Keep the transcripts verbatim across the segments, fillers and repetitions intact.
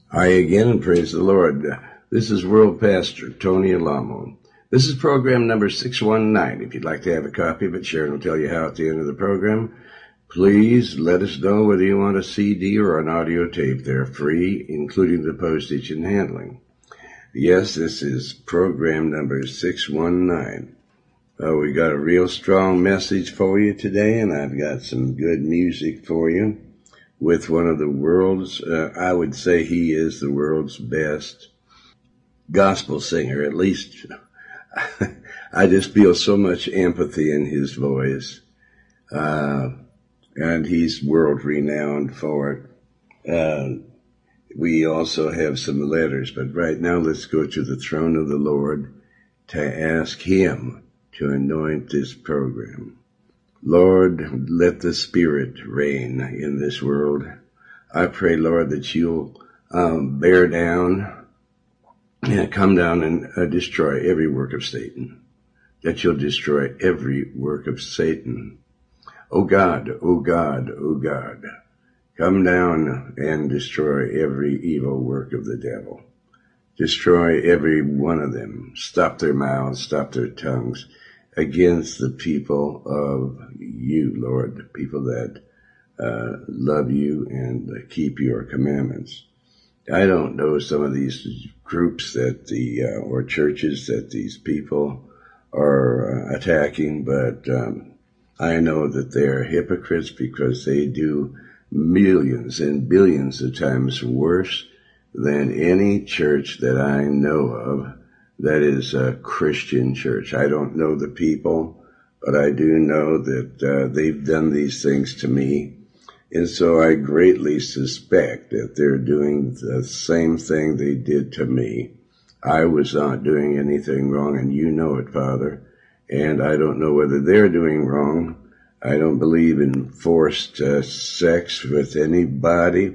Hi again, and praise the Lord. This is World Pastor Tony Alamo. This is program number six one nine. If you'd like to have a copy of it, Sharon will tell you how at the end of the program. Please let us know whether you want a C D or an audio tape. They're free, including the postage and handling. Yes, this is program number six one nine. Uh, we got a real strong message for you today, and I've got some good music for you. With one of the world's, uh, I would say he is the world's best gospel singer. At least I just feel so much empathy in his voice. Uh, and he's world renowned for it. Uh, we also have some letters, but right now let's go to the throne of the Lord to ask him to anoint this program. Lord, let the Spirit reign in this world. I pray, Lord, that you'll um, bear down and come down and uh, destroy every work of Satan. That you'll destroy every work of Satan. Oh God, oh God, oh God, come down and destroy every evil work of the devil. Destroy every one of them. Stop their mouths, stop their tongues against the people of you, Lord, people that uh, love you and uh, keep your commandments. I don't know some of these groups that the, uh, or churches that these people are uh, attacking, but um, I know that they're hypocrites because they do millions and billions of times worse than any church that I know of that is a Christian church. I don't know the people, but I do know that uh, they've done these things to me. And so I greatly suspect that they're doing the same thing they did to me. I was not doing anything wrong, and you know it, Father. And I don't know whether they're doing wrong. I don't believe in forced uh, sex with anybody.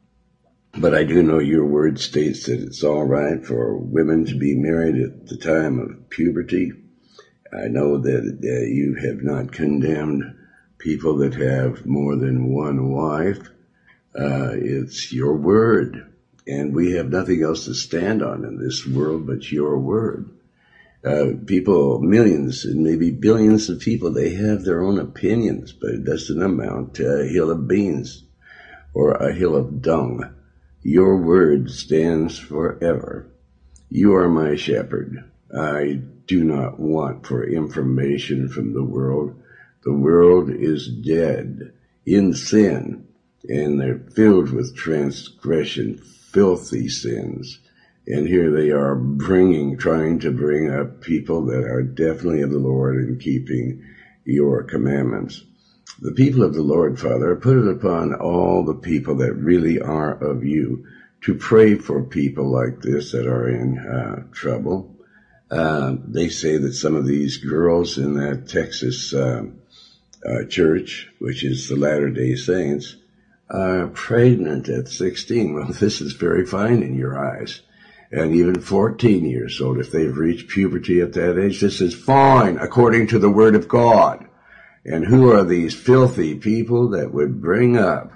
But I do know your word states that it's all right for women to be married at the time of puberty. I know that uh, you have not condemned people that have more than one wife. Uh, it's your word, and we have nothing else to stand on in this world but your word. Uh, people, millions and maybe billions of people, they have their own opinions, but it doesn't amount to a hill of beans or a hill of dung. Your word stands forever. You are my shepherd. I do not want for information from the world. The world is dead in sin, and they're filled with transgression, filthy sins. And here they are bringing, trying to bring up people that are definitely of the Lord and keeping your commandments. The people of the Lord, Father, put it upon all the people that really are of you to pray for people like this that are in uh, trouble. Uh, they say that some of these girls in that Texas uh, uh, church, which is the Latter-day Saints, are pregnant at sixteen. Well, this is very fine in your eyes. And even fourteen years old, if they've reached puberty at that age, this is fine according to the Word of God. And who are these filthy people that would bring up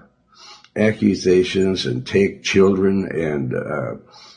accusations and take children and uh,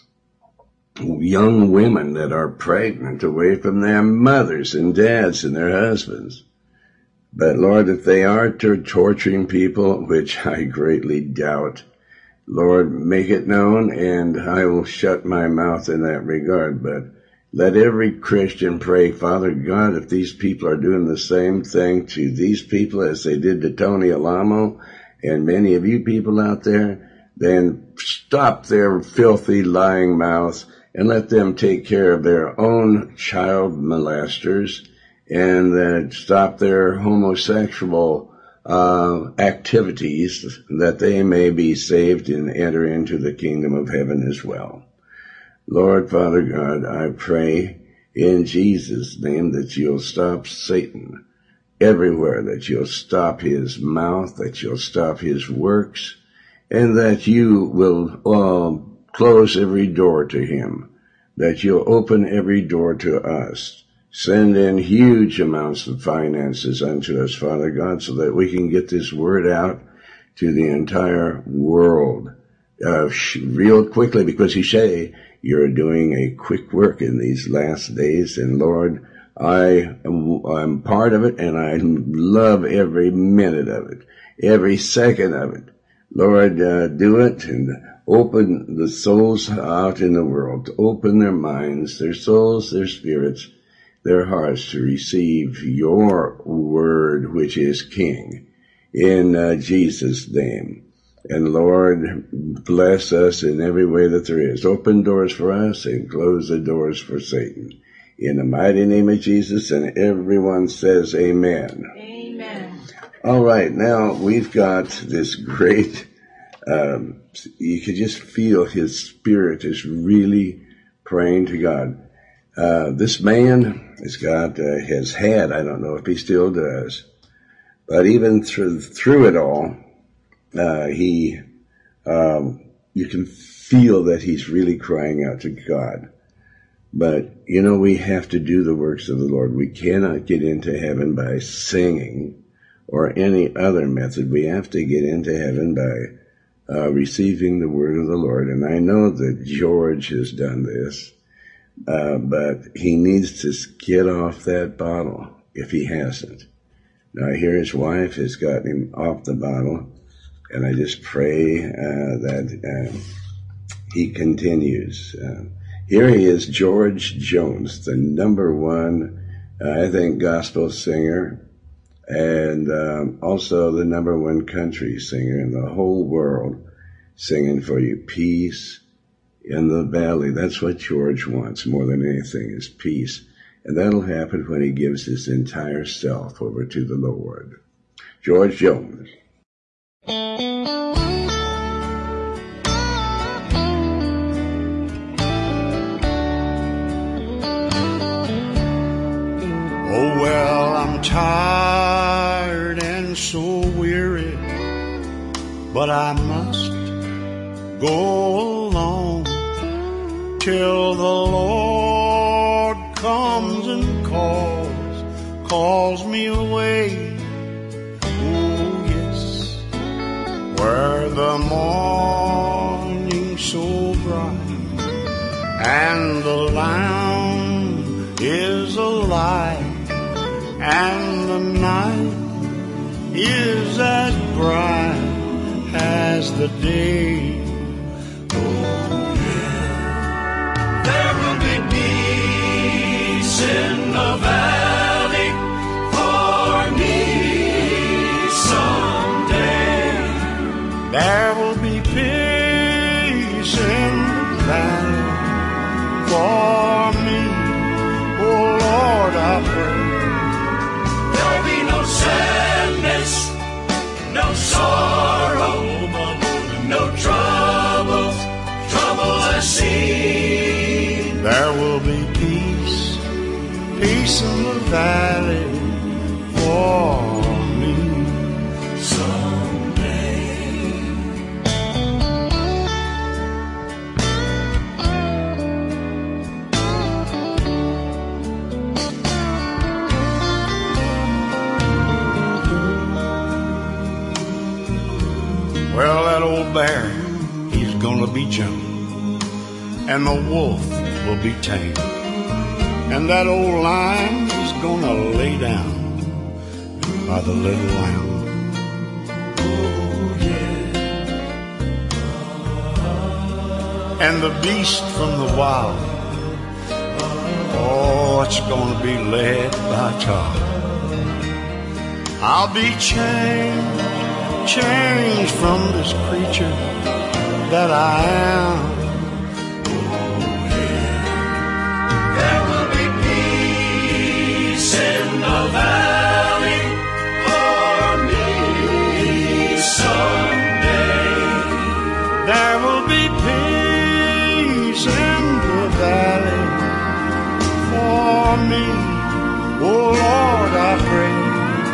young women that are pregnant away from their mothers and dads and their husbands? But Lord, if they are torturing people, which I greatly doubt, Lord, make it known, and I will shut my mouth in that regard. But let every Christian pray, Father God, if these people are doing the same thing to these people as they did to Tony Alamo and many of you people out there, then stop their filthy, lying mouths and let them take care of their own child molesters and uh, stop their homosexual uh, activities, that they may be saved and enter into the kingdom of heaven as well. Lord, Father God, I pray in Jesus' name that you'll stop Satan everywhere, that you'll stop his mouth, that you'll stop his works, and that you will uh, close every door to him, that you'll open every door to us. Send in huge amounts of finances unto us, Father God, so that we can get this word out to the entire world. uh, real quickly, because you say you're doing a quick work in these last days. And Lord, I am I'm part of it, and I love every minute of it, every second of it. Lord, uh, do it and open the souls out in the world, to open their minds, their souls, their spirits, their hearts to receive your word, which is King, in uh, Jesus' name. And Lord, bless us in every way that there is. Open doors for us and close the doors for Satan. In the mighty name of Jesus, and everyone says amen. Amen. All right, now we've got this great, um, you could just feel his spirit is really praying to God. Uh, this man has got, uh, has had, I don't know if he still does, but even through, through it all, uh, he, um, you can feel that he's really crying out to God. But, you know, we have to do the works of the Lord. We cannot get into heaven by singing or any other method. We have to get into heaven by uh, receiving the word of the Lord. And I know that George has done this, uh, but he needs to get off that bottle if he hasn't. Now, I hear his wife has gotten him off the bottle, and I just pray uh, that uh, he continues. Uh, here he is, George Jones, the number one, uh, I think, gospel singer, and um, also the number one country singer in the whole world, singing for you peace in the valley. That's what George wants more than anything, is peace. And that'll happen when he gives his entire self over to the Lord. George Jones. Oh, well, I'm tired and so weary, but I must go along till the Lord comes and calls, calls me away. Oh, yes, where the morning's so bright and the Lamb is alive, and the night is as bright as the day. Oh, yeah. There will be peace in the valley for me someday. There will be peace in the valley for me. Oh, Lord, I pray. There'll be no sadness, no sorrow, no troubles, troubles I see. There will be peace, peace in the valley for me someday. Well, that old bear, he's gonna be jumped, and the wolf will be tamed, and that old lion is gonna lay down by the little lamb. Oh, yeah. And the beast from the wild, oh, it's gonna be led by God. I'll be changed, changed from this creature that I am. Oh, yeah. There will be peace in the valley for me someday. There will be peace in the valley for me. Oh, Lord, I pray.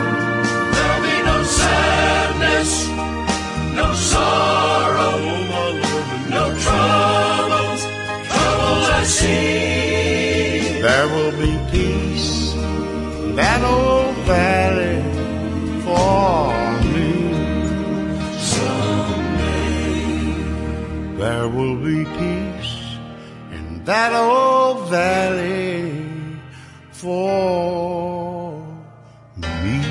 No sorrow, no troubles, troubles I see. There will be peace in that old valley for me someday. be peace in that old valley for me.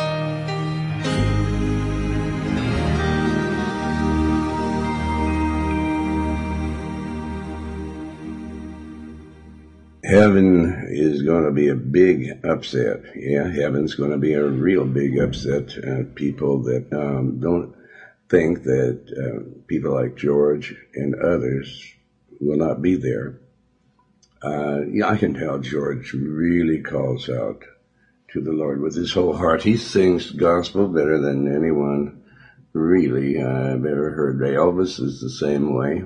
Heaven is going to be a big upset. Yeah, heaven's going to be a real big upset. Uh, people that um, don't think that uh, people like George and others will not be there. Uh, yeah, I can tell George really calls out to the Lord with his whole heart. He sings gospel better than anyone really I've ever heard. Elvis is the same way.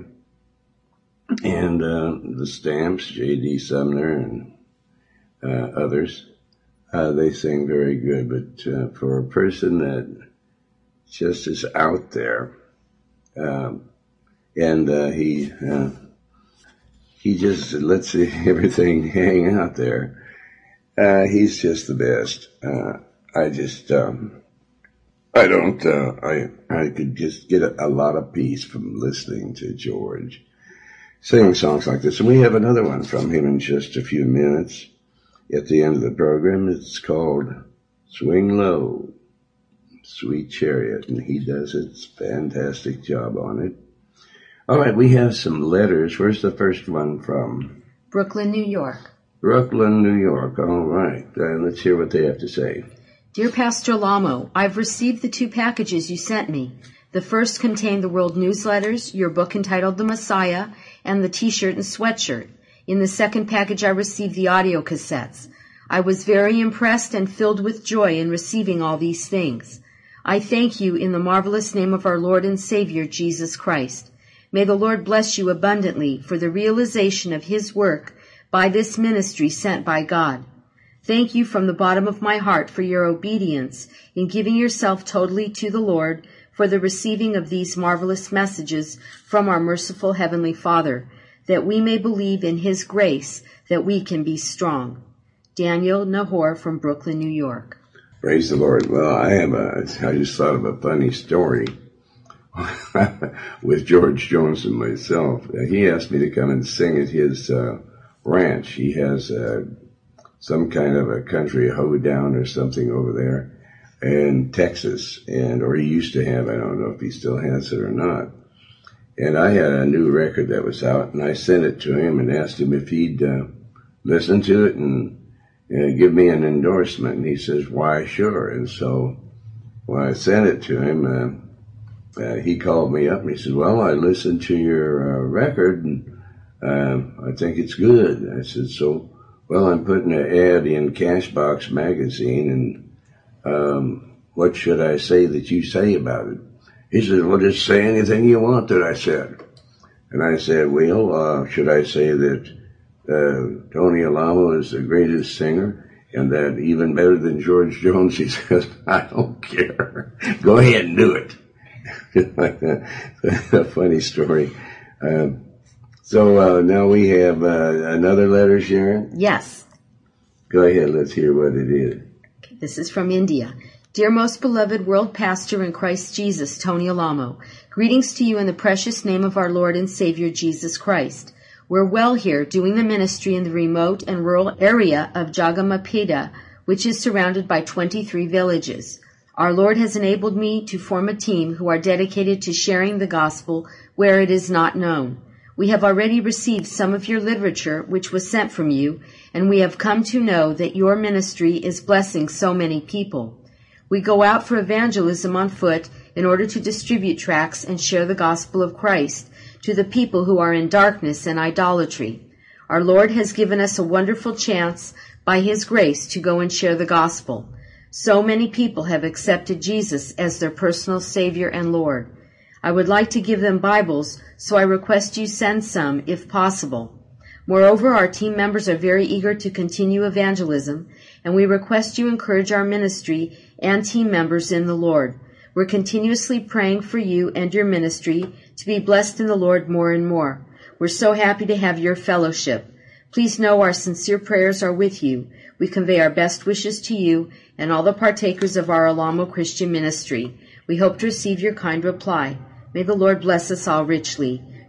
And uh, the Stamps, J D. Sumner, and uh, others, uh, they sing very good. But uh, for a person that just is out there, um, and uh, he uh, he just lets everything hang out there, uh, he's just the best. Uh, I just, um, I don't, uh, I I could just get a, a lot of peace from listening to George sing songs like this. And we have another one from him in just a few minutes at the end of the program. It's called Swing Low, Sweet Chariot, and he does a fantastic job on it. All right, we have some letters. Where's the first one from? Brooklyn, New York. Brooklyn, New York. All right. Uh, let's hear what they have to say. Dear Pastor Lamo, I've received the two packages you sent me. The first contained the world newsletters, your book entitled The Messiah, and the t-shirt and sweatshirt. In the second package, I received the audio cassettes. I was very impressed and filled with joy in receiving all these things. I thank you in the marvelous name of our Lord and Savior, Jesus Christ. May the Lord bless you abundantly for the realization of His work by this ministry sent by God. Thank you from the bottom of my heart for your obedience in giving yourself totally to the Lord, for the receiving of these marvelous messages from our merciful Heavenly Father, that we may believe in His grace, that we can be strong. Daniel Nahor from Brooklyn, New York. Praise the Lord. Well, I have a, I just thought of a funny story with George Jones and myself. He asked me to come and sing at his uh, ranch. He has uh, some kind of a country hoedown or something over there in Texas, and or he used to have, I don't know if he still has it or not. And I had a new record that was out, and I sent it to him and asked him if he'd uh, listen to it and uh, give me an endorsement. And he says, why, sure. And so when I sent it to him, uh, uh, he called me up and he said, well, I listened to your uh, record, and uh, I think it's good. I said, so, well, I'm putting an ad in Cashbox magazine, and Um, what should I say that you say about it? He said, well, just say anything you want that I said. And I said, well, uh, should I say that uh, Tony Alamo is the greatest singer and that even better than George Jones? He says, I don't care. Go ahead and do it. A funny story. Um, so uh, now we have uh, another letter, Sharon? Yes. Go ahead, let's hear what it is. This is from India. Dear most beloved world pastor in Christ Jesus, Tony Alamo, greetings to you in the precious name of our Lord and Savior, Jesus Christ. We're well here doing the ministry in the remote and rural area of Jagamapida, which is surrounded by twenty-three villages. Our Lord has enabled me to form a team who are dedicated to sharing the gospel where it is not known. We have already received some of your literature, which was sent from you, and we have come to know that your ministry is blessing so many people. We go out for evangelism on foot in order to distribute tracts and share the gospel of Christ to the people who are in darkness and idolatry. Our Lord has given us a wonderful chance by His grace to go and share the gospel. So many people have accepted Jesus as their personal Savior and Lord. I would like to give them Bibles, so I request you send some if possible. Moreover, our team members are very eager to continue evangelism, and we request you encourage our ministry and team members in the Lord. We're continuously praying for you and your ministry to be blessed in the Lord more and more. We're so happy to have your fellowship. Please know our sincere prayers are with you. We convey our best wishes to you and all the partakers of our Alamo Christian ministry. We hope to receive your kind reply. May the Lord bless us all richly.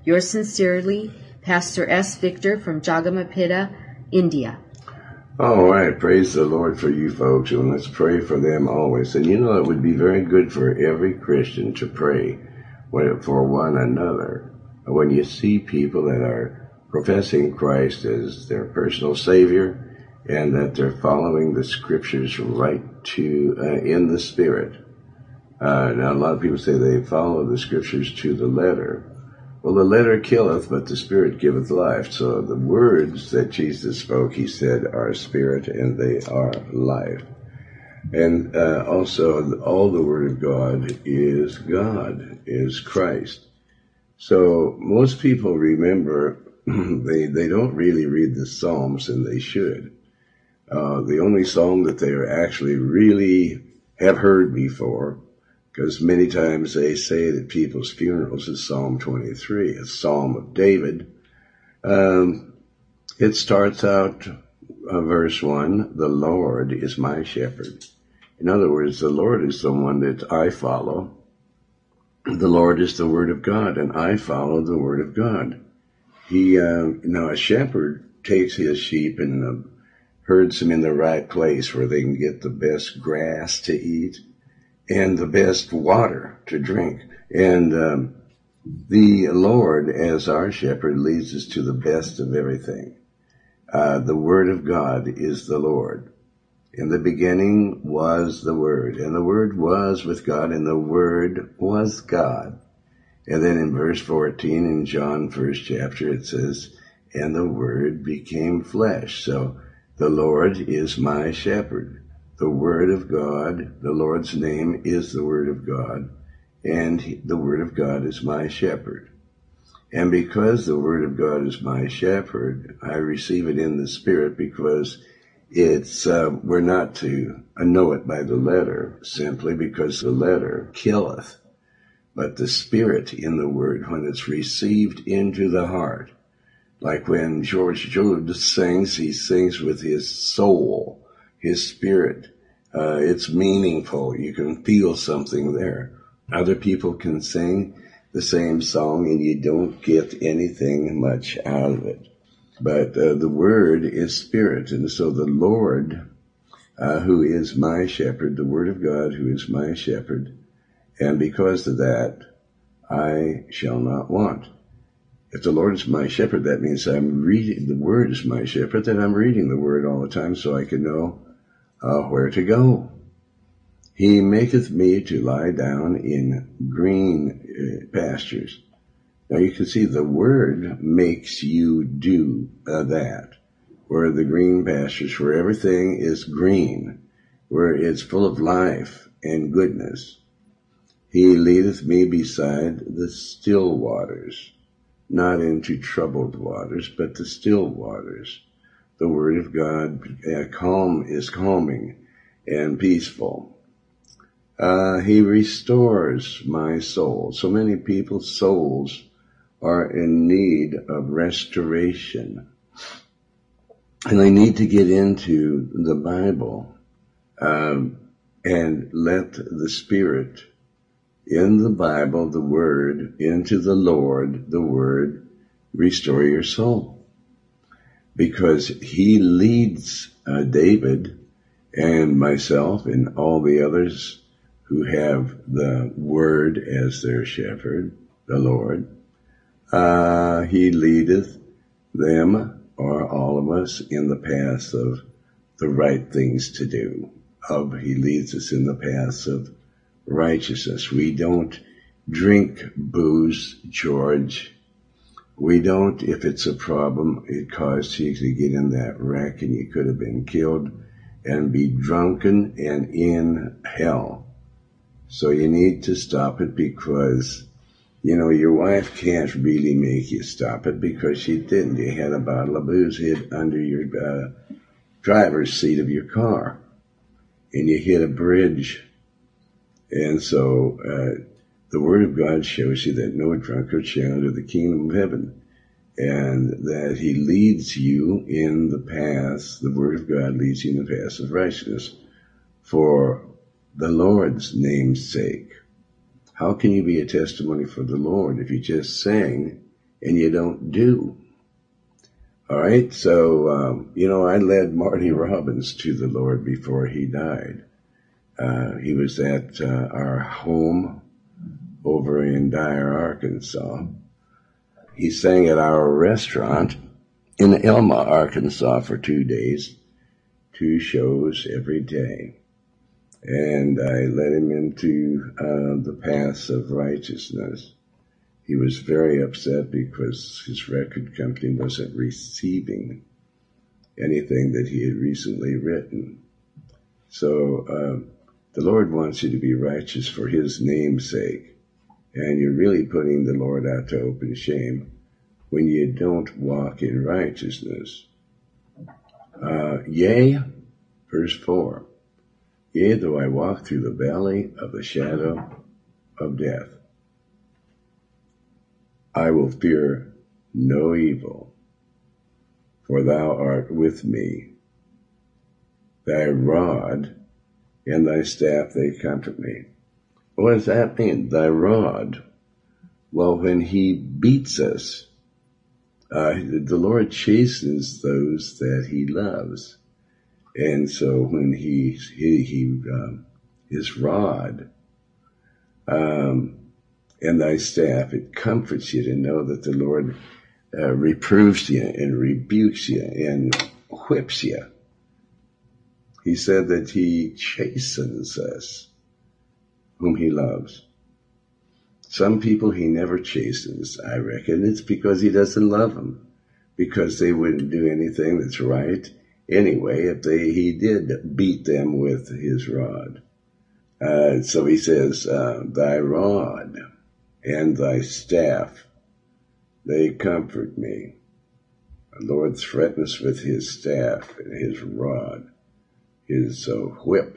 Yours sincerely, Pastor S. Victor from Jagamapita, India. All right, praise the Lord for you folks, and let's pray for them always. And you know, it would be very good for every Christian to pray for one another. When you see people that are professing Christ as their personal Savior, and that they're following the Scriptures right to uh, in the Spirit. Uh, now, a lot of people say they follow the Scriptures to the letter. Well, the letter killeth, but the Spirit giveth life. So the words that Jesus spoke, he said, are spirit and they are life. And uh, also, all the Word of God is God, is Christ. So most people remember, they, they don't really read the Psalms, and they should. Uh, the only psalm that they are actually really have heard before, because many times they say that people's funerals is Psalm twenty-three, a Psalm of David. Um, it starts out, uh, verse one, the Lord is my shepherd. In other words, the Lord is the one that I follow. The Lord is the Word of God, and I follow the Word of God. He, uh, now a shepherd takes his sheep and uh, herds them in the right place where they can get the best grass to eat and the best water to drink. And um, the Lord, as our shepherd, leads us to the best of everything. Uh, the Word of God is the Lord. In the beginning was the Word, and the Word was with God, and the Word was God. And then in verse fourteen in John first chapter it says, and the Word became flesh. So the Lord is my shepherd. The Word of God, the Lord's name is the Word of God, and the Word of God is my shepherd. And because the Word of God is my shepherd, I receive it in the Spirit, because it's, uh, we're not to know it by the letter, simply because the letter killeth. But the Spirit in the Word, when it's received into the heart, like when George Jones sings, he sings with his soul, his spirit. Uh, it's meaningful. You can feel something there. Other people can sing the same song and you don't get anything much out of it. But uh, the Word is spirit. And so the Lord, uh, who is my shepherd, the Word of God, who is my shepherd, and because of that, I shall not want. If the Lord is my shepherd, that means I'm reading, the Word is my shepherd, then I'm reading the Word all the time so I can know uh, where to go. He maketh me to lie down in green uh, pastures. Now you can see the Word makes you do uh, that. Where the green pastures, where everything is green, where it's full of life and goodness. He leadeth me beside the still waters. Not into troubled waters, but the still waters. The Word of God uh, calm is calming and peaceful. Uh, he restores my soul. So many people's souls are in need of restoration. And they need to get into the Bible um, and let the Spirit in the Bible, the Word, into the Lord, the Word, restore your soul. Because He leads uh, David and myself and all the others who have the Word as their shepherd, the Lord. Uh, he leadeth them, or all of us, in the paths of the right things to do. Of He leads us in the paths of righteousness. We don't drink booze, George. We don't, if it's a problem, it caused you to get in that wreck and you could have been killed and be drunken and in hell. So you need to stop it, because, you know, your wife can't really make you stop it because she didn't. You had a bottle of booze hid under your uh, driver's seat of your car and you hit a bridge. And so uh, the Word of God shows you that no drunkard shall enter the kingdom of heaven, and that He leads you in the paths, the Word of God leads you in the paths of righteousness for the Lord's name's sake. How can you be a testimony for the Lord if you just sang and you don't do. All right, so, um, you know, I led Marty Robbins to the Lord before he died. Uh, he was at uh, our home over in Dyer, Arkansas. He sang at our restaurant in Elma, Arkansas for two days, two shows every day. And I led him into uh, the paths of righteousness. He was very upset because his record company wasn't receiving anything that he had recently written. So uh, the Lord wants you to be righteous for his name's sake. And you're really putting the Lord out to open shame when you don't walk in righteousness. Uh, yea, verse four. Yea, though I walk through the valley of the shadow of death, I will fear no evil, for thou art with me. Thy rod and thy staff, they comfort me. What does that mean? Thy rod. Well, when he beats us, uh, the Lord chastens those that he loves. And so when he, he, he um, his rod, um, and thy staff, it comforts you to know that the Lord uh, reproves you and rebukes you and whips you. He said that he chastens us, whom he loves. Some people he never chastens, I reckon. It's because he doesn't love them, because they wouldn't do anything that's right anyway if they he did beat them with his rod. Uh, so he says, uh, thy rod and thy staff, they comfort me. The Lord threatens with his staff and his rod, his uh, whip.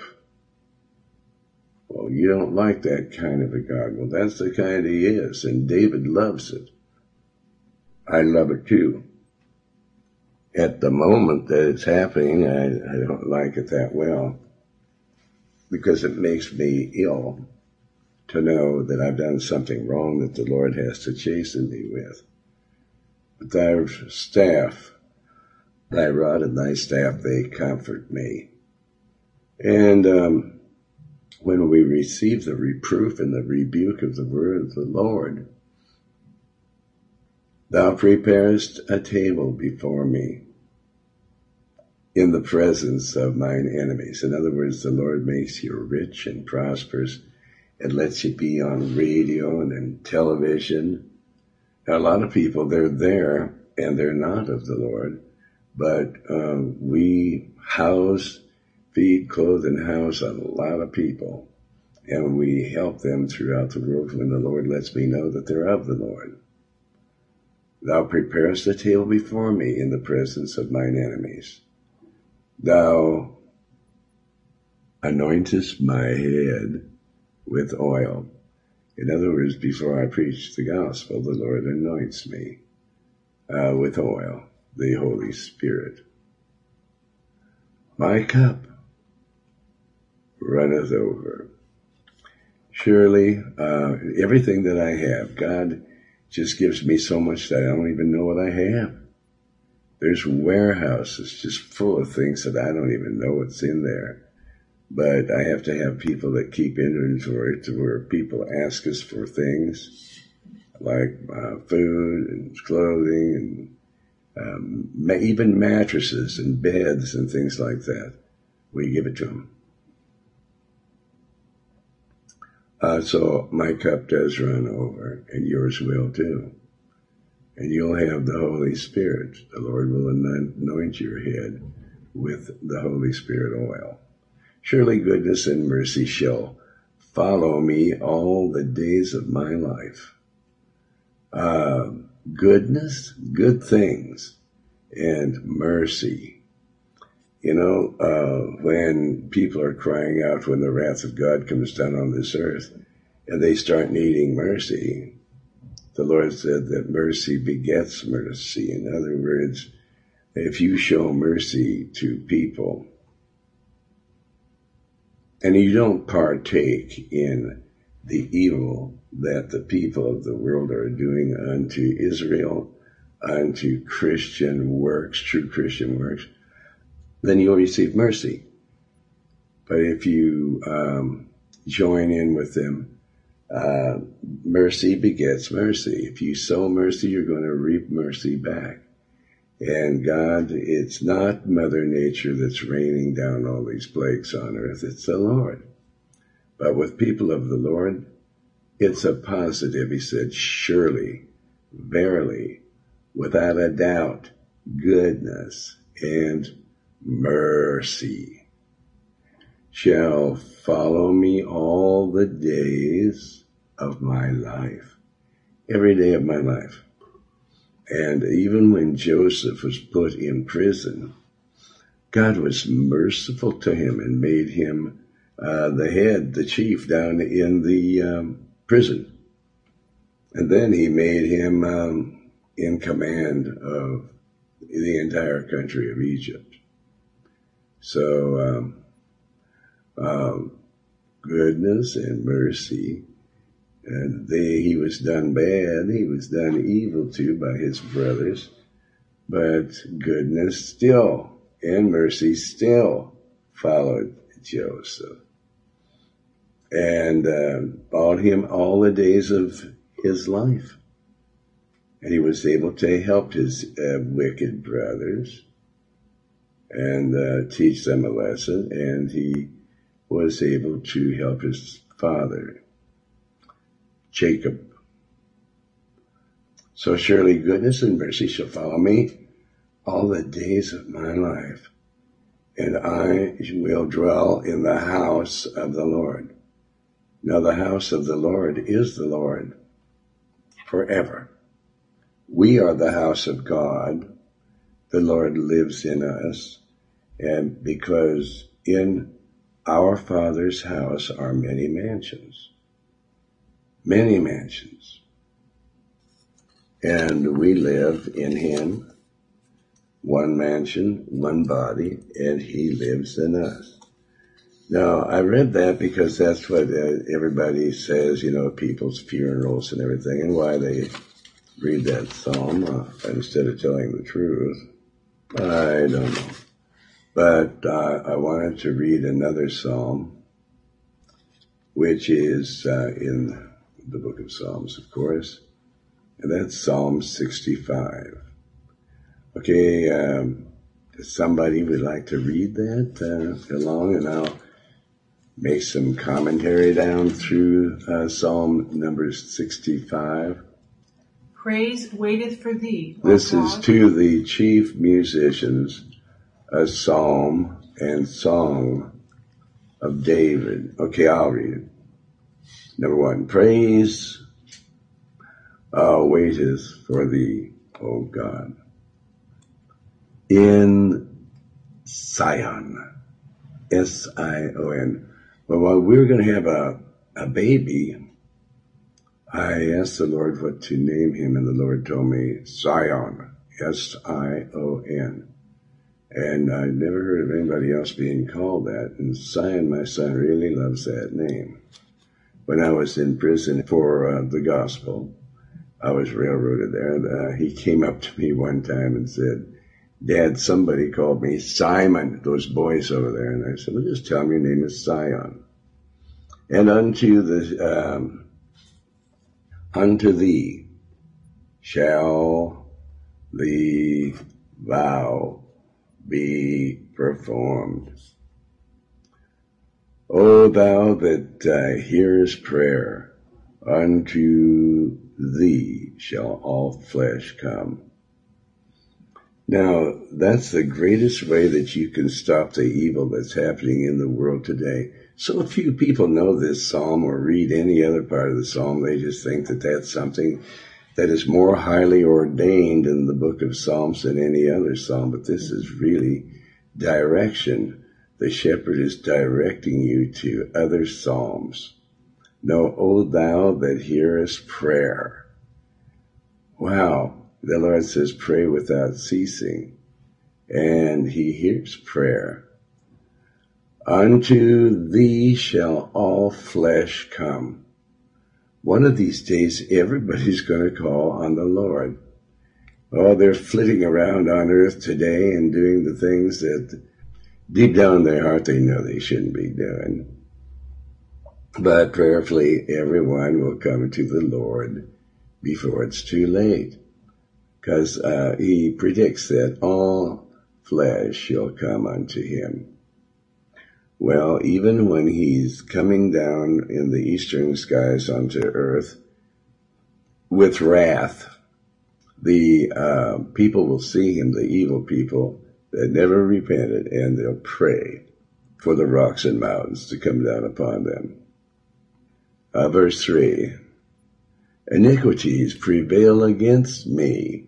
Well, you don't like that kind of a God. Well, that's the kind he is, and David loves it. I love it too. At the moment that it's happening, I, I don't like it that well, because it makes me ill to know that I've done something wrong that the Lord has to chasten me with. But thy staff, thy rod and thy staff, they comfort me. And um, when we receive the reproof and the rebuke of the word of the Lord, thou preparest a table before me in the presence of mine enemies. In other words, the Lord makes you rich and prosperous. It lets you be on radio and in television. Now, a lot of people, they're there and they're not of the Lord, but um, we house, feed, clothe, and house a lot of people, and we help them throughout the world when the Lord lets me know that they're of the Lord. Thou preparest a table before me in the presence of mine enemies. Thou anointest my head with oil. In other words, before I preach the gospel, the Lord anoints me uh, with oil, the Holy Spirit. My cup runneth over. Surely, uh, everything that I have, God just gives me so much that I don't even know what I have. There's warehouses just full of things that I don't even know what's in there. But I have to have people that keep inventory to where people ask us for things like uh, food and clothing and um, ma- even mattresses and beds and things like that. We give it to them. Uh, so my cup does run over, and yours will too. And you'll have the Holy Spirit. The Lord will anoint your head with the Holy Spirit oil. Surely goodness and mercy shall follow me all the days of my life. Uh, goodness, good things, and mercy. You know, uh, when people are crying out when the wrath of God comes down on this earth, and they start needing mercy, the Lord said that mercy begets mercy. In other words, if you show mercy to people, and you don't partake in the evil that the people of the world are doing unto Israel, unto Christian works, true Christian works, then you'll receive mercy. But if you um, join in with them, uh, mercy begets mercy. If you sow mercy, you're going to reap mercy back. And God, it's not Mother Nature that's raining down all these plagues on earth. It's the Lord. But with people of the Lord, it's a positive. He said, surely, verily, without a doubt, goodness and mercy shall follow me all the days of my life, every day of my life. And even when Joseph was put in prison, God was merciful to him and made him uh, the head, the chief down in the um, prison. And then he made him um, in command of the entire country of Egypt. So, um, um, goodness and mercy. And they, he was done bad, he was done evil to by his brothers, but goodness still and mercy still followed Joseph and uh, followed him all the days of his life. And he was able to help his uh, wicked brothers and uh, teach them a lesson, and he was able to help his father, Jacob. So surely goodness and mercy shall follow me all the days of my life, and I will dwell in the house of the Lord. Now the house of the Lord is the Lord forever. We are the house of God. The Lord lives in us, and because in our Father's house are many mansions. Many mansions. And we live in him, one mansion, one body, and he lives in us. Now, I read that because that's what uh, everybody says, you know, people's funerals and everything, and why they read that psalm uh, instead of telling the truth. I don't know. But uh, I wanted to read another psalm, which is uh, in the book of Psalms, of course, and that's Psalm sixty-five. Okay, um, somebody would like to read that uh, along, and I'll make some commentary down through uh, Psalm number sixty-five. Praise waiteth for thee, O This God. is to the chief musicians, a psalm and song of David. Okay, I'll read it. Number one, praise uh, waiteth for thee, O God, in Sion, S I O N. But while we were going to have a, a baby, I asked the Lord what to name him, and the Lord told me Sion, S I O N. And I never heard of anybody else being called that. And Sion, my son, really loves that name. When I was in prison for uh, the gospel, I was railroaded there. Uh, he came up to me one time and said, Dad, somebody called me Simon, those boys over there. And I said, well, just tell them your name is Sion. And unto the, um, unto thee shall the vow be performed. O thou that uh, hearest prayer, unto thee shall all flesh come. Now, that's the greatest way that you can stop the evil that's happening in the world today. So few people know this psalm or read any other part of the psalm. They just think that that's something that is more highly ordained in the book of Psalms than any other psalm. But this is really direction. The shepherd is directing you to other psalms. Know, O thou that hearest prayer. Wow. The Lord says, pray without ceasing. And he hears prayer. Unto thee shall all flesh come. one of these days, everybody's going to call on the Lord. Oh, they're flitting around on earth today and doing the things that deep down in their heart they know they shouldn't be doing. But prayerfully, everyone will come to the Lord before it's too late. Because uh, he predicts that all flesh shall come unto him. Well, even when he's coming down in the eastern skies onto earth with wrath, the uh, people will see him, the evil people that never repented, and they'll pray for the rocks and mountains to come down upon them. Uh, verse three, iniquities prevail against me.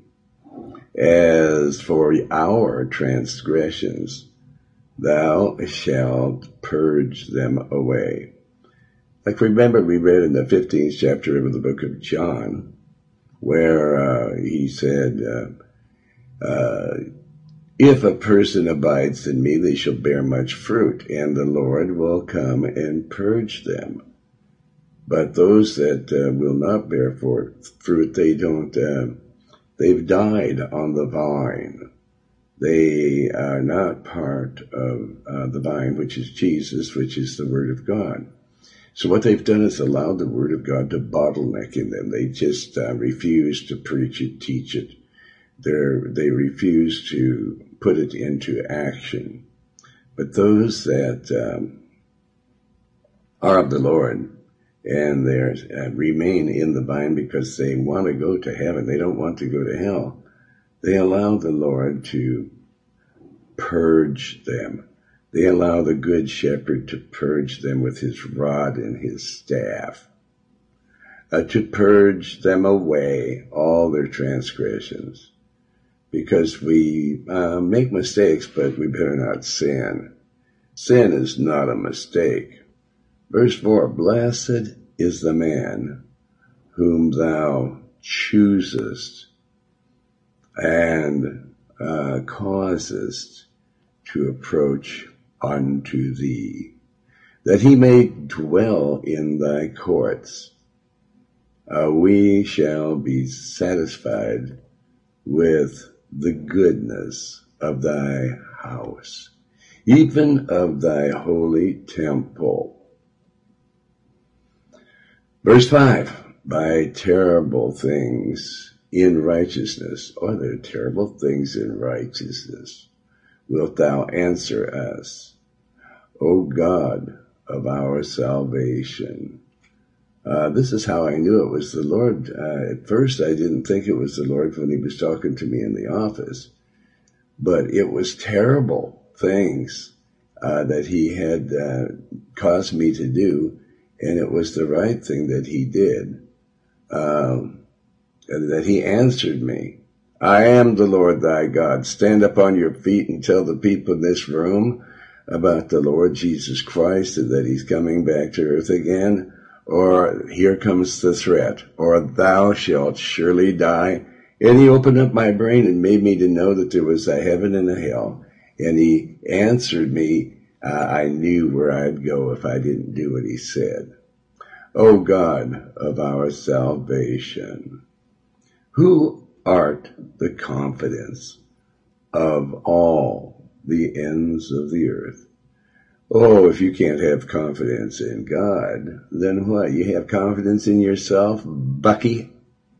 As for our transgressions, thou shalt purge them away. Like, remember, we read in the fifteenth chapter of the book of John, where uh, he said, uh, uh, if a person abides in me, they shall bear much fruit, and the Lord will come and purge them. But those that uh, will not bear forth fruit, they don't, uh, they've died on the vine. They are not part of uh, the vine, which is Jesus, which is the Word of God. So what they've done is allowed the Word of God to bottleneck in them. They just uh, refuse to preach it, teach it. They're, they refuse to put it into action. But those that um, are of the Lord and they uh, remain in the vine because they want to go to heaven, they don't want to go to hell, they allow the Lord to purge them. They allow the Good Shepherd to purge them with his rod and his staff, uh, to purge them away, all their transgressions. Because we uh, make mistakes, but we better not sin. Sin is not a mistake. Verse four, blessed is the man whom thou choosest and uh, causest to approach unto thee, that he may dwell in thy courts. Uh, we shall be satisfied with the goodness of thy house, even of thy holy temple. Verse five, by terrible things in righteousness, or there are terrible things in righteousness, wilt thou answer us, O God of our salvation. Uh, this is how I knew it was the Lord. Uh, at first, I didn't think it was the Lord when he was talking to me in the office, but it was terrible things uh, that he had uh, caused me to do, and it was the right thing that he did, um, and that he answered me. I am the Lord thy God. Stand up on your feet and tell the people in this room about the Lord Jesus Christ and that he's coming back to earth again. Or here comes the threat, or thou shalt surely die. And he opened up my brain and made me to know that there was a heaven and a hell. And he answered me. Uh, I knew where I'd go if I didn't do what he said. O God of our salvation, who art the confidence of all the ends of the earth. Oh, if you can't have confidence in God, then what? You have confidence in yourself, Bucky?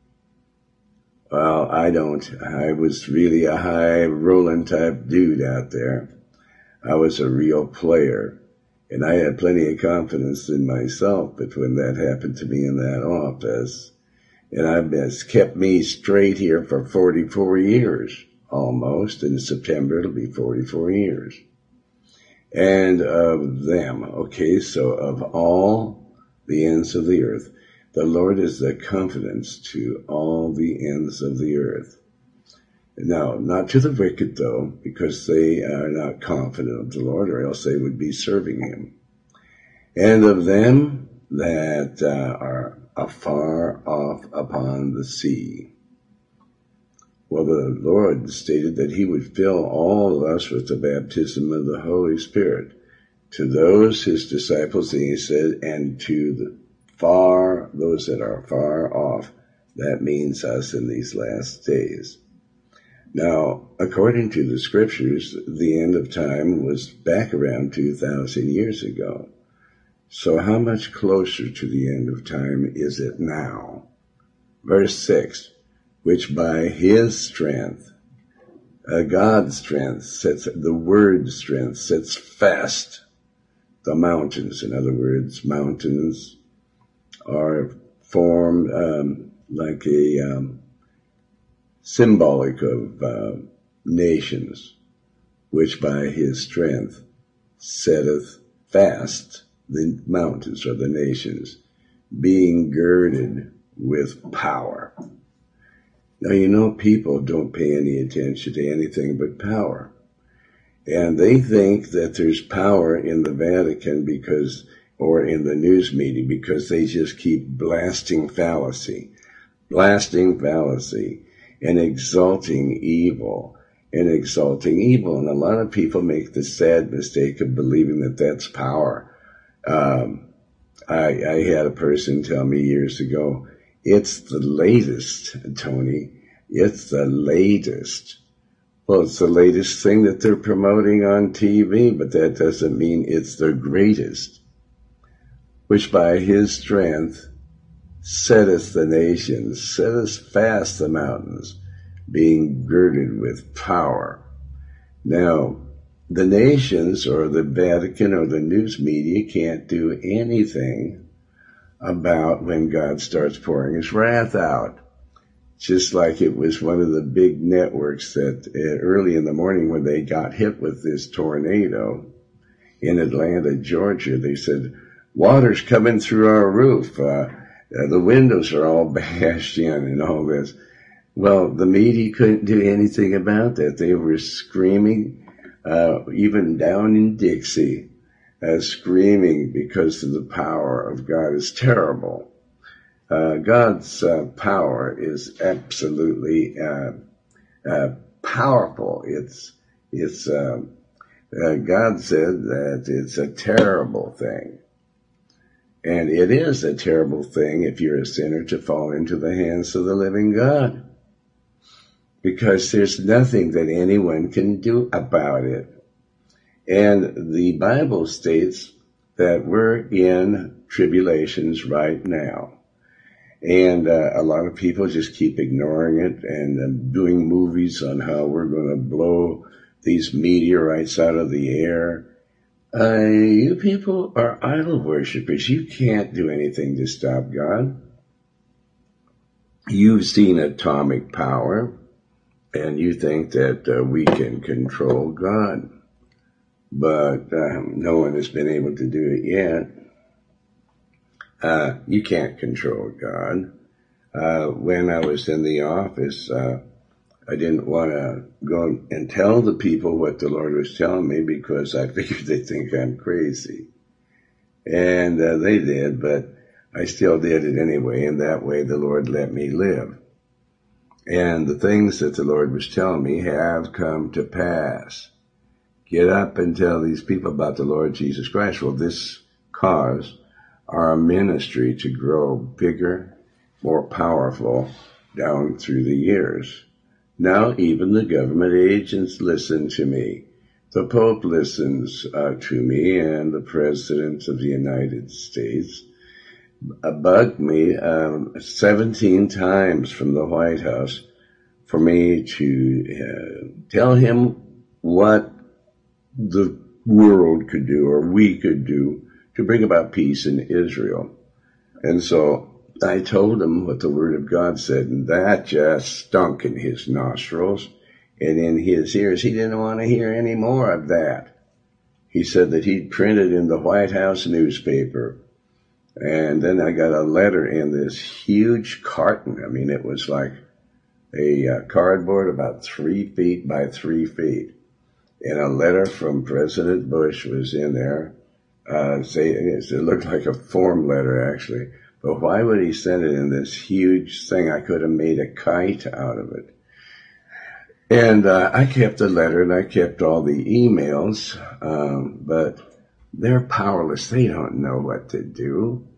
Well, I don't. I was really a high-rolling type dude out there. I was a real player, and I had plenty of confidence in myself, but when that happened to me in that office, and I've been, it's kept me straight here for forty-four years, almost. In September, it'll be forty-four years. And of them, okay, so of all the ends of the earth, the Lord is the confidence to all the ends of the earth. Now, not to the wicked, though, because they are not confident of the Lord, or else they would be serving him. And of them that uh, are afar off upon the sea. Well, the Lord stated that he would fill all of us with the baptism of the Holy Spirit. To those, his disciples, and he said, and to the far, those that are far off. That means us in these last days. Now, according to the scriptures, the end of time was back around two thousand years ago. So how much closer to the end of time is it now? Verse six, which by his strength, uh, God's strength, sets, the word's strength, sets fast the mountains. In other words, mountains are formed um, like a um, symbolic of uh, nations, which by his strength setteth fast the mountains or the nations, being girded with power. Now, you know, people don't pay any attention to anything but power. And they think that there's power in the Vatican because, or in the news media, because they just keep blasting fallacy, blasting fallacy, and exalting evil, and exalting evil. And a lot of people make the sad mistake of believing that that's power. Um, I, I had a person tell me years ago, it's the latest, Tony. It's the latest. Well, it's the latest thing that they're promoting on T V, but that doesn't mean it's the greatest. Which by his strength setteth the nations, setteth fast the mountains, being girded with power. Now, the nations or the Vatican or the news media can't do anything about when God starts pouring his wrath out. Just like it was one of the big networks that uh, early in the morning when they got hit with this tornado in Atlanta, Georgia, they said, water's coming through our roof. Uh, uh, the windows are all bashed in and all this. Well, the media couldn't do anything about that. They were screaming, uh, even down in Dixie, uh, screaming because of the power of God is terrible. Uh, God's uh, power is absolutely uh, uh, powerful. It's it's uh, uh, God said that it's a terrible thing, and it is a terrible thing if you're a sinner to fall into the hands of the living God, because there's nothing that anyone can do about it. And the Bible states that we're in tribulations right now. And uh, a lot of people just keep ignoring it and uh, doing movies on how we're going to blow these meteorites out of the air. Uh, you people are idol worshipers. You can't do anything to stop God. You've seen atomic power, and you think that uh, we can control God. But um, no one has been able to do it yet. Uh, you can't control God. Uh, when I was in the office, uh, I didn't want to go and tell the people what the Lord was telling me because I figured they'd think I'm crazy. And uh, they did, but I still did it anyway, and that way the Lord let me live. And the things that the Lord was telling me have come to pass. Get up and tell these people about the Lord Jesus Christ. Well, this caused our ministry to grow bigger, more powerful down through the years. Now even the government agents listen to me. The Pope listens uh, to me, and the President of the United States uh, bugged me um, seventeen times from the White House for me to uh, tell him what the world could do or we could do to bring about peace in Israel. And so I told him what the Word of God said, and that just stunk in his nostrils and in his ears. He didn't want to hear any more of that. He said that he'd printed in the White House newspaper. And then I got a letter in this huge carton. I mean, it was like a uh, cardboard about three feet by three feet. And a letter from President Bush was in there. Uh, say, it looked like a form letter, actually. But why would he send it in this huge thing? I could have made a kite out of it. And uh, I kept the letter, and I kept all the emails, um, but they're powerless. They don't know what to do.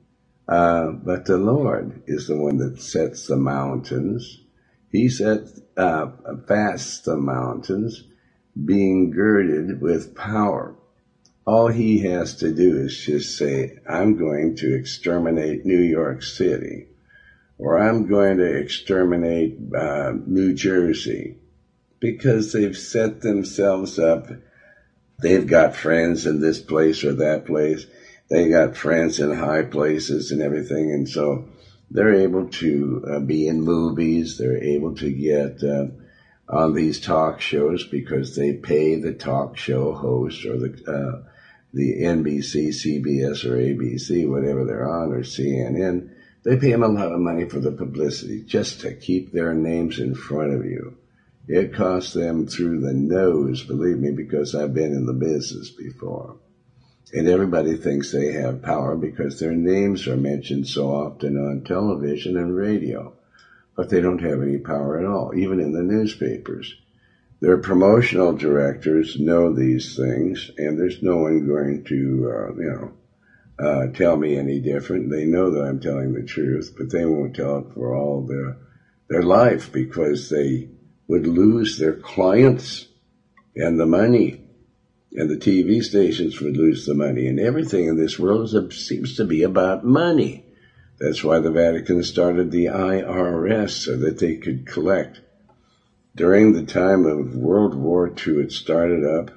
Uh, but the Lord is the one that sets the mountains. He sets uh, fast the mountains, being girded with power. All he has to do is just say, I'm going to exterminate New York City, or I'm going to exterminate uh, New Jersey, because they've set themselves up. They've got friends in this place or that place. They got friends in high places and everything, and so they're able to uh, be in movies. They're able to get uh, on these talk shows because they pay the talk show host or the uh, the N B C, C B S, or A B C, whatever they're on, or C N N. They pay them a lot of money for the publicity just to keep their names in front of you. It costs them through the nose, believe me, because I've been in the business before. And everybody thinks they have power because their names are mentioned so often on television and radio. But they don't have any power at all, even in the newspapers. Their promotional directors know these things, and there's no one going to, uh, you know, uh, tell me any different. They know that I'm telling the truth, but they won't tell it for all their, their life because they would lose their clients and the money. And the T V stations would lose the money. And everything in this world is, seems to be about money. That's why the Vatican started the I R S, so that they could collect. During the time of World War Two, it started up.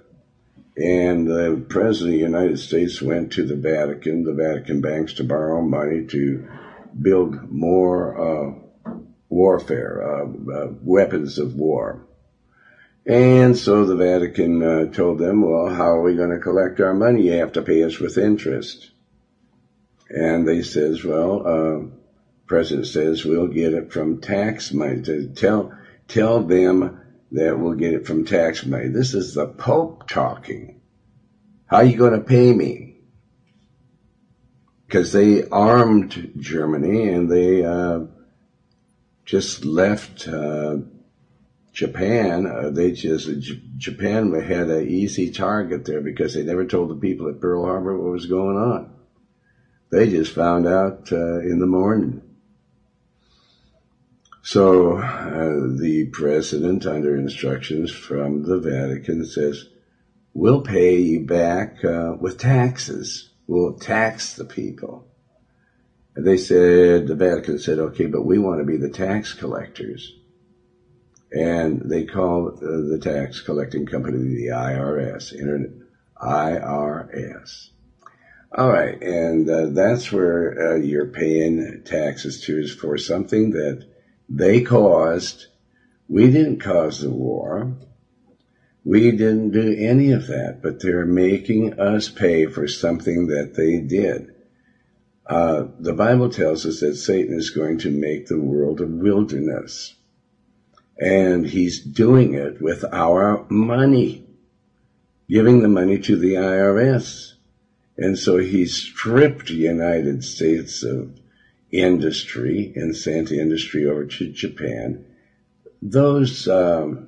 And the President of the United States went to the Vatican, the Vatican banks, to borrow money to build more uh, warfare, uh, uh, weapons of war. And so the Vatican uh, told them, well, how are we going to collect our money? You have to pay us with interest. And they says, well, uh, President says, we'll get it from tax money. To tell, tell them that we'll get it from tax money. This is the Pope talking. How are you going to pay me? Because they armed Germany and they uh, just left uh, Japan. Uh, they just J- Japan had an easy target there because they never told the people at Pearl Harbor what was going on. They just found out uh, in the morning. So uh, the president, under instructions from the Vatican, says, we'll pay you back uh, with taxes. We'll tax the people. And they said, the Vatican said, okay, but we want to be the tax collectors. And they called uh, the tax collecting company the I R S, Internet I R S. All right, and uh, that's where uh, you're paying taxes to, is for something that they caused. We didn't cause the war. We didn't do any of that, but they're making us pay for something that they did. Uh, the Bible tells us that Satan is going to make the world a wilderness. And he's doing it with our money, giving the money to the I R S. And so he stripped the United States of industry and sent industry over to Japan. Those um,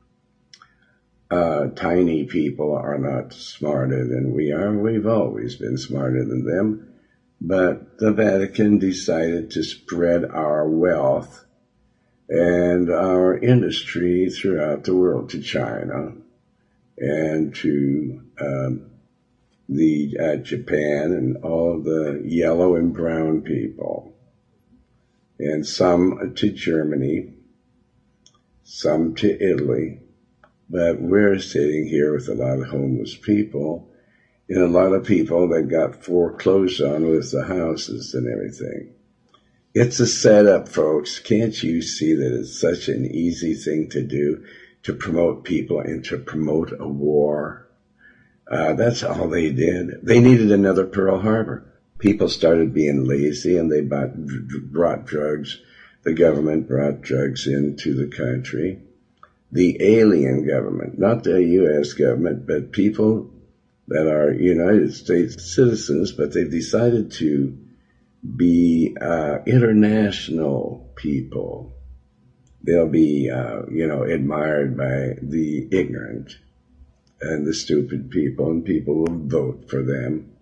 uh, tiny people are not smarter than we are. We've always been smarter than them. But the Vatican decided to spread our wealth and our industry throughout the world, to China and to um, the uh, Japan and all the yellow and brown people, and some to Germany, some to Italy. But we're sitting here with a lot of homeless people and a lot of people that got foreclosed on with the houses and everything. It's a setup, folks. Can't you see that it's such an easy thing to do, to promote people and to promote a war? Uh, that's all they did. They needed another Pearl Harbor. People started being lazy and they bought, brought drugs. The government brought drugs into the country. The alien government, not the U S government, but people that are United States citizens, but they've decided to be uh, international people. They'll be, uh, you know, admired by the ignorant and the stupid people, and people will vote for them.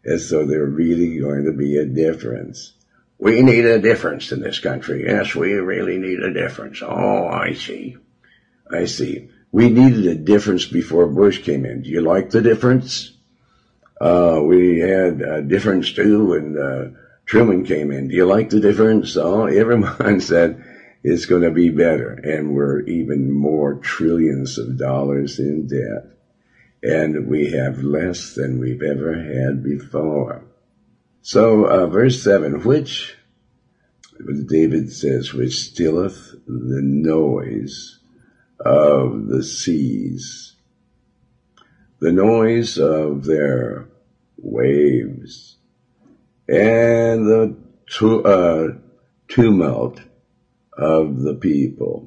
as though there really going to be a difference. We need a difference in this country. Yes, we really need a difference. Oh, I see. I see. We needed a difference before Bush came in. Do you like the difference? Uh, we had a difference too when uh, Truman came in. Do you like the difference? Oh, everyone said it's going to be better. And we're even more trillions of dollars in debt. And we have less than we've ever had before. So, uh, verse seven, which, David says, which stilleth the noise of the seas, the noise of their waves, and the tu- uh, tumult of the people.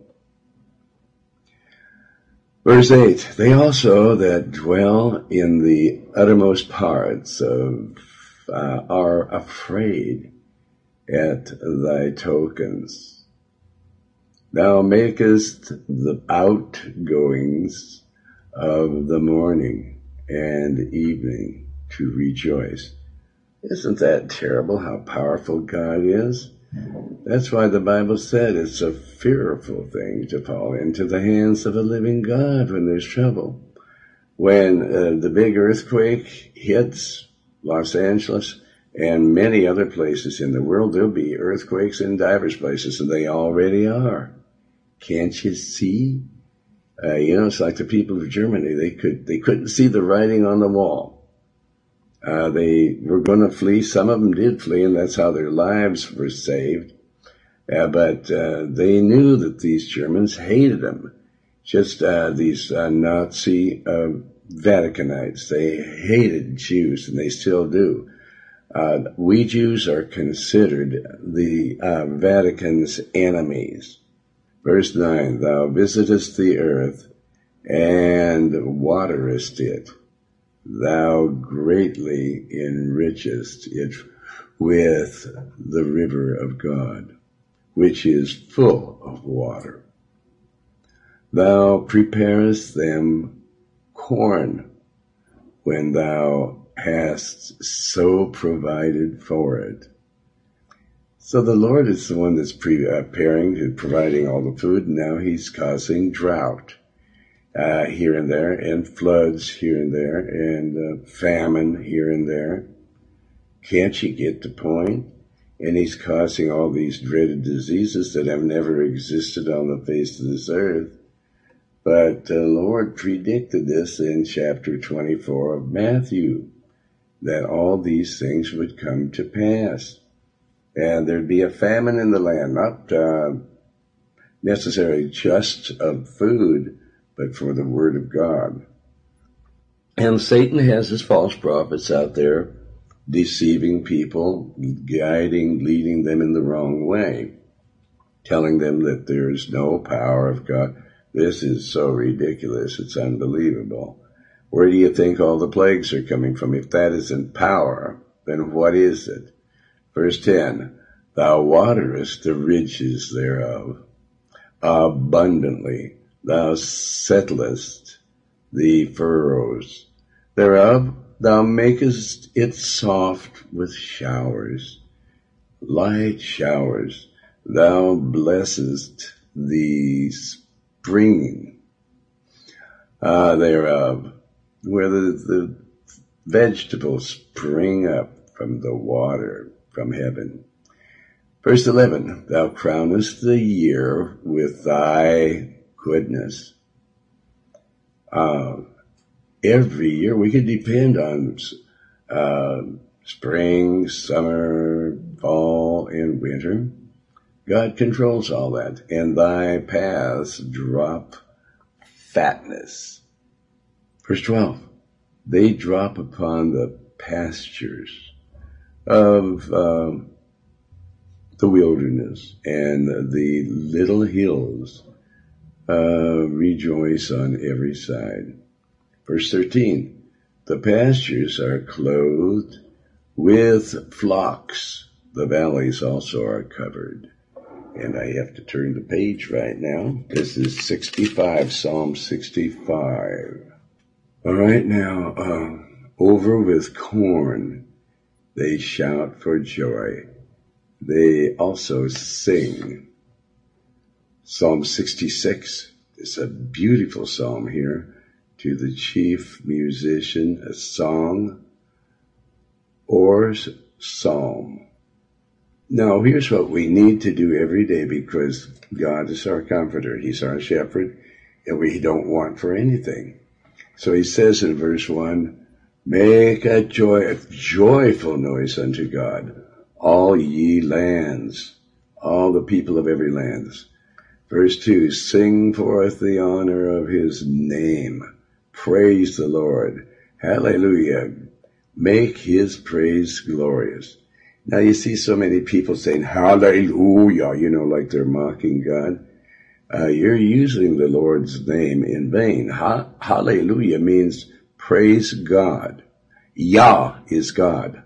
Verse eight, they also that dwell in the uttermost parts of uh, are afraid at thy tokens. Thou makest the outgoings of the morning and evening to rejoice. Isn't that terrible how powerful God is? That's why the Bible said it's a fearful thing to fall into the hands of a living God when there's trouble. When uh, the big earthquake hits Los Angeles and many other places in the world, there'll be earthquakes in divers places, and they already are. Can't you see? Uh, you know, it's like the people of Germany. They could, they couldn't see the writing on the wall. Uh, they were going to flee. Some of them did flee, and that's how their lives were saved. Uh, but uh, they knew that these Germans hated them. Just uh, these uh, Nazi uh, Vaticanites. They hated Jews, and they still do. Uh, we Jews are considered the uh, Vatican's enemies. Verse nine, thou visitest the earth and waterest it. Thou greatly enrichest it with the river of God, which is full of water. Thou preparest them corn when thou hast so provided for it. So the Lord is the one that's preparing and providing all the food, and now he's causing drought uh, here and there, and floods here and there, and uh, famine here and there. Can't you get the point? And he's causing all these dreaded diseases that have never existed on the face of this earth. But the Lord predicted this in chapter twenty-four of Matthew, that all these things would come to pass. And there'd be a famine in the land, not uh, necessarily just of food, but for the word of God. And Satan has his false prophets out there deceiving people, guiding, leading them in the wrong way, telling them that there's no power of God. This is so ridiculous, it's unbelievable. Where do you think all the plagues are coming from? If that isn't power, then what is it? Verse ten, thou waterest the ridges thereof abundantly. Thou settlest the furrows thereof. Thou makest it soft with showers, light showers. Thou blessest the spring uh, thereof, where the, the vegetables spring up from the water from heaven. Verse eleven, thou crownest the year with thy goodness. Uh, every year we can depend on uh, spring, summer, fall, and winter. God controls all that. And thy paths drop fatness. Verse twelve, they drop upon the pastures of uh, the wilderness, and the little hills uh, rejoice on every side. Verse thirteen, the pastures are clothed with flocks. The valleys also are covered. And I have to turn the page right now. This is sixty-five, Psalm sixty-five. All right, now, uh, over with corn They shout for joy. They also sing. Psalm sixty-six is a beautiful psalm here. To the chief musician, a song or psalm. Now, here's what we need to do every day, because God is our comforter. He's our shepherd, and we don't want for anything. So he says in verse one, make a joy, a joyful noise unto God, all ye lands, all the people of every land. Verse two, sing forth the honor of his name. Praise the Lord. Hallelujah. Make his praise glorious. Now you see so many people saying hallelujah, you know, like they're mocking God. Uh, you're using the Lord's name in vain. Ha- hallelujah means praise God. Yah is God.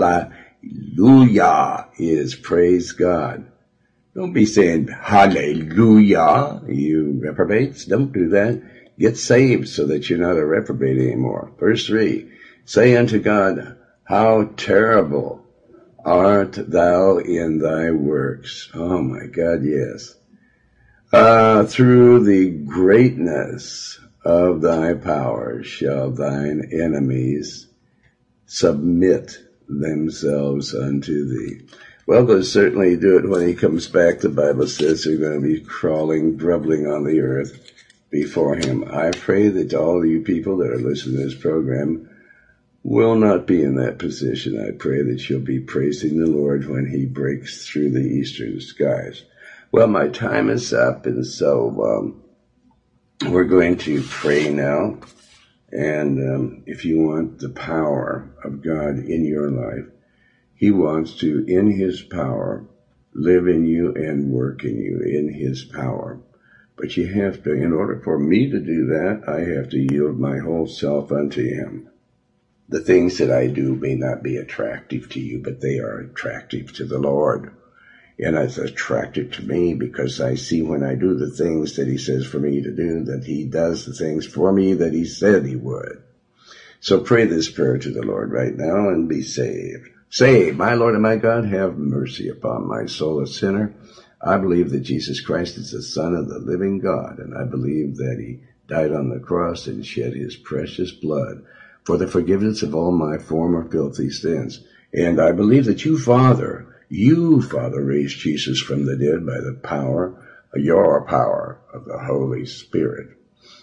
Hallelujah is praise God. Don't be saying hallelujah, you reprobates. Don't do that. Get saved so that you're not a reprobate anymore. Verse three, say unto God, how terrible art thou in thy works. Oh my God, yes. Uh, through the greatness of thy power shall thine enemies submit themselves unto thee. Well, they'll certainly do it when he comes back. The Bible says they're going to be crawling, grubbling on the earth before him. I pray that all you people that are listening to this program will not be in that position. I pray that you'll be praising the Lord when he breaks through the eastern skies. Well, my time is up, and so um, we're going to pray now. And um, if you want the power of God in your life, he wants to, in his power, live in you and work in you in his power. But you have to, in order for me to do that, I have to yield my whole self unto him. The things that I do may not be attractive to you, but they are attractive to the Lord. And it's attractive to me because I see when I do the things that he says for me to do, that he does the things for me that he said he would. So pray this prayer to the Lord right now and be saved. Say, my Lord and my God, have mercy upon my soul, a sinner. I believe that Jesus Christ is the Son of the living God, and I believe that he died on the cross and shed his precious blood for the forgiveness of all my former filthy sins. And I believe that you, Father, you, Father, raised Jesus from the dead by the power, your power of the Holy Spirit.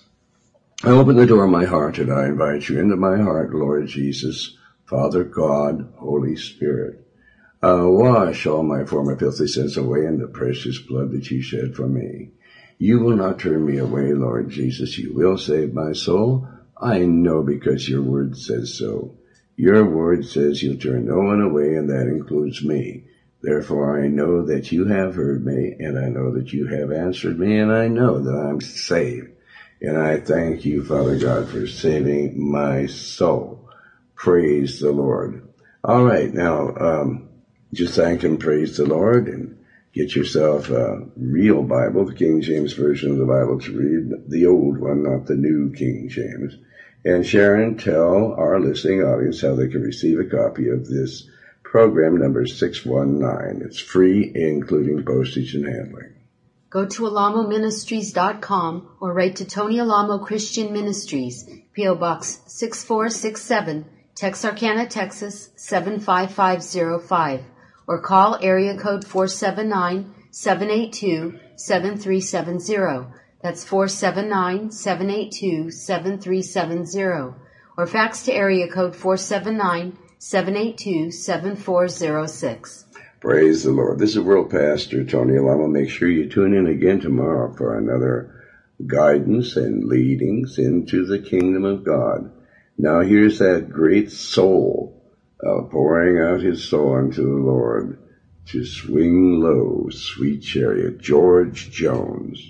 I open the door of my heart and I invite you into my heart, Lord Jesus, Father God, Holy Spirit. Uh, wash all my former filthy sins away in the precious blood that you shed for me. You will not turn me away, Lord Jesus. You will save my soul. I know because your word says so. Your word says you'll turn no one away, and that includes me. Therefore, I know that you have heard me, and I know that you have answered me, and I know that I'm saved. And I thank you, Father God, for saving my soul. Praise the Lord. All right, now, um, just thank and praise the Lord, and get yourself a real Bible, the King James Version of the Bible to read, the old one, not the new King James. And Sharon, tell our listening audience how they can receive a copy of this program number six one nine. It's free, including postage and handling. Go to alamo ministries dot com or write to Tony Alamo Christian Ministries, P O Box six four six seven, Texarkana, Texas seven five five zero five, or call area code four seven nine, seven eight two, seven three seven zero. That's four seven nine, seven eight two, seven three seven zero, or fax to area code four seven nine, seven eight two, seven four zero six. Praise the Lord. This is World Pastor Tony Alamo. Make sure you tune in again tomorrow for another guidance and leadings into the kingdom of God. Now here's that great soul uh, pouring out his soul unto the Lord to swing low, sweet chariot, George Jones.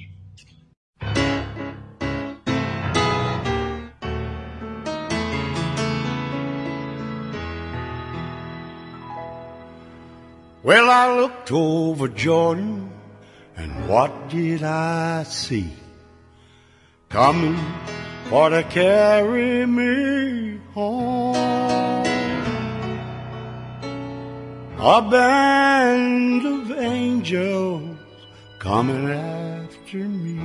Well, I looked over Jordan, and what did I see? Coming for to carry me home. a band of angels coming after me,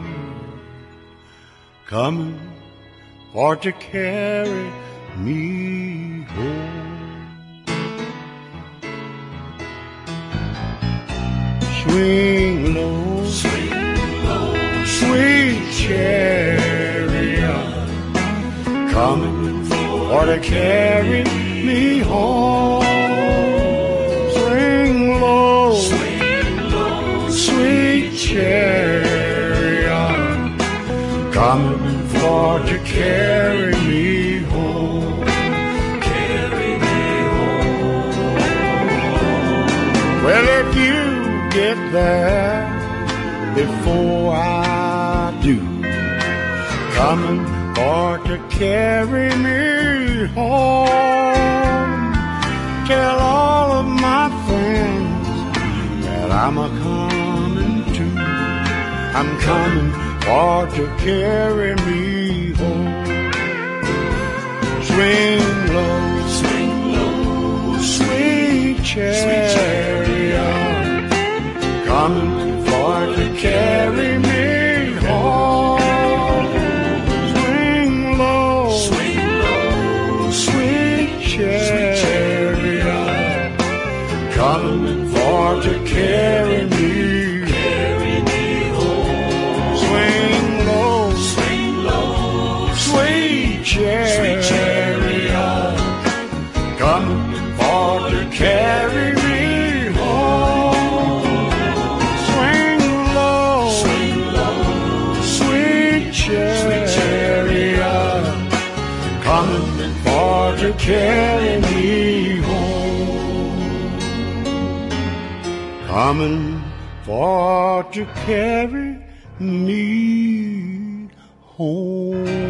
coming for to carry me home. Swing low, swing low, sweet chariot, coming for to carry me home. Swing low, swing low, sweet chariot, coming for to carry me home. Carry me home. Well, if you get there before I do, coming for to carry me home. Tell all of my friends that I'm a coming too. I'm coming for to carry me home. Swing low, swing low, sweet chariot, coming for to carry me home. Swing low, swing low, sweet chariot, coming for to carry me, carry me home. Swing low, swing low, sweet chariot, coming for to carry me home. Swing low, swing low, sweet chariot, coming for to carry me home. Coming for to carry me home.